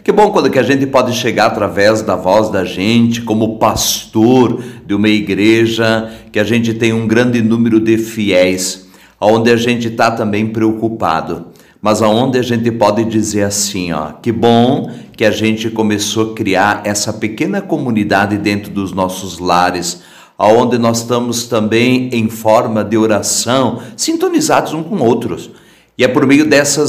Que bom quando que a gente pode chegar através da voz da gente, como pastor de uma igreja, que a gente tem um grande número de fiéis, onde a gente está também preocupado, mas aonde a gente pode dizer assim, que bom que a gente começou a criar essa pequena comunidade dentro dos nossos lares, onde nós estamos também em forma de oração, sintonizados uns com outros. E é por meio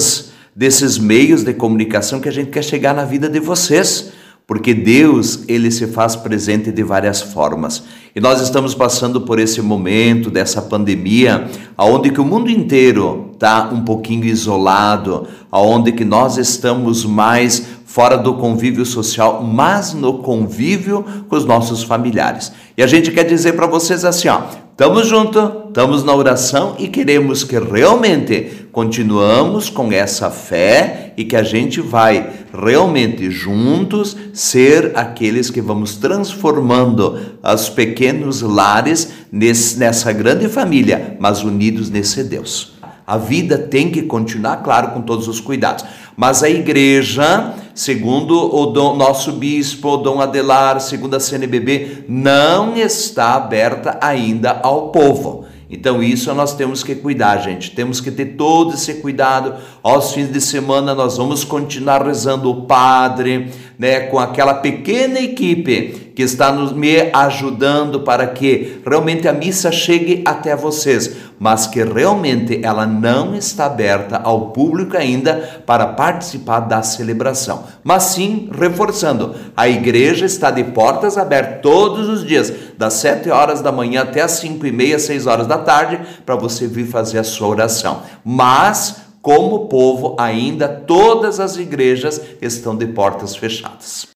desses meios de comunicação que a gente quer chegar na vida de vocês, porque Deus, ele se faz presente de várias formas. E nós estamos passando por esse momento dessa pandemia, onde que o mundo inteiro está um pouquinho isolado, onde que nós estamos mais fora do convívio social, mas no convívio com os nossos familiares. E a gente quer dizer para vocês assim, estamos juntos, estamos na oração e queremos que realmente continuamos com essa fé e que a gente vai realmente juntos ser aqueles que vamos transformando os pequenos lares nessa grande família, mas unidos nesse Deus. A vida tem que continuar, claro, com todos os cuidados. Mas a igreja, segundo o nosso bispo, Dom Adelar, segundo a CNBB, não está aberta ainda ao povo. Então isso nós temos que cuidar, gente. Temos que ter todo esse cuidado. Aos fins de semana nós vamos continuar rezando o padre, com aquela pequena equipe que está me ajudando para que realmente a missa chegue até vocês, mas que realmente ela não está aberta ao público ainda para participar da celebração. Mas sim, reforçando, a igreja está de portas abertas todos os dias, das 7 horas da manhã até as 5h30, 6 horas da tarde, para você vir fazer a sua oração. Mas, como povo, ainda todas as igrejas estão de portas fechadas.